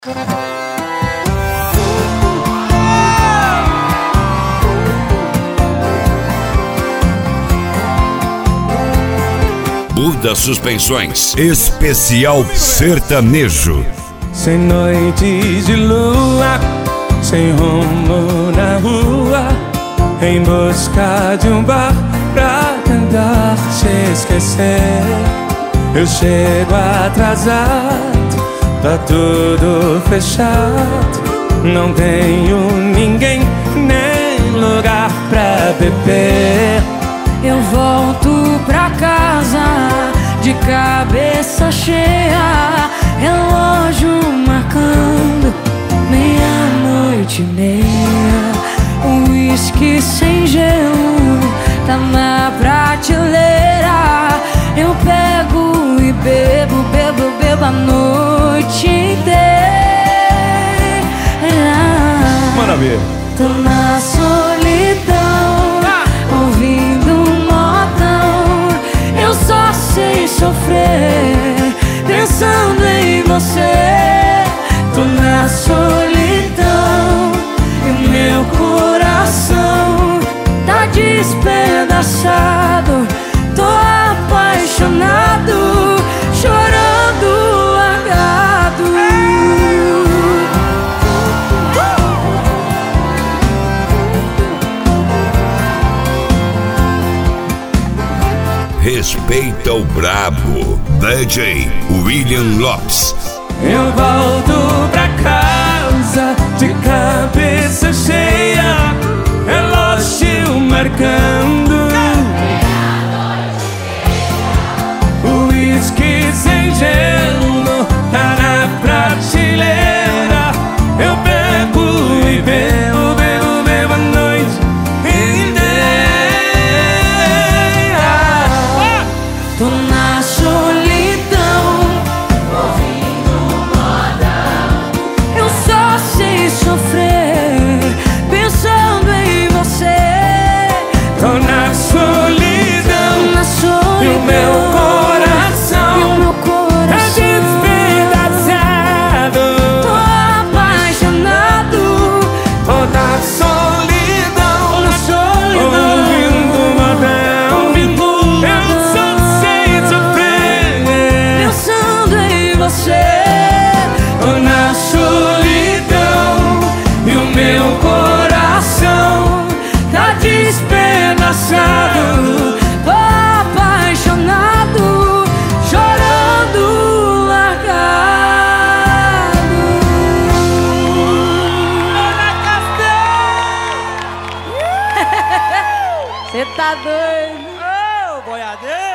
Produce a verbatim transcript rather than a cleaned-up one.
Buda Suspensões, especial sertanejo. Sem noites de lua, sem rumo na rua, em busca de um bar pra tentar te esquecer. Eu chego atrasado, tá tudo fechado, não tenho ninguém nem lugar pra beber. Eu volto pra casa de cabeça cheia, relógio marcando meia-noite e meia. O uísque sem gelo tá na prateleira. Eu pego e bebo, bebo, bebo a noite inteira. Maravilha. Tô na solidão, ouvindo um modão. Eu só sei sofrer pensando em você. Tô na solidão e o meu coração tá despedaçado. Tô apaixonado, chorando largado. Respeita o brabo, D J William Lopes. Eu volto pra casa de cabeça cheia, relógio marcando, o uísque sem gelo tá na prateleira. Eu bebo e bebo, bebo, bebo a noite inteira. Tô na solidão, ouvindo modão. Eu só sei sofrer pensando em você. Tô na solidão, Na solidão, e o meu coração e o meu tá coração despedaçado. tô apaixonado. Tô na solidão, Na solidão, ouvindo modão. Eu só sei sofrer pensando em você. tô na solidão, e o meu coração tá despedaçado. Tô apaixonado, chorando largado. Cê tá doido? Ô, boiadeiro!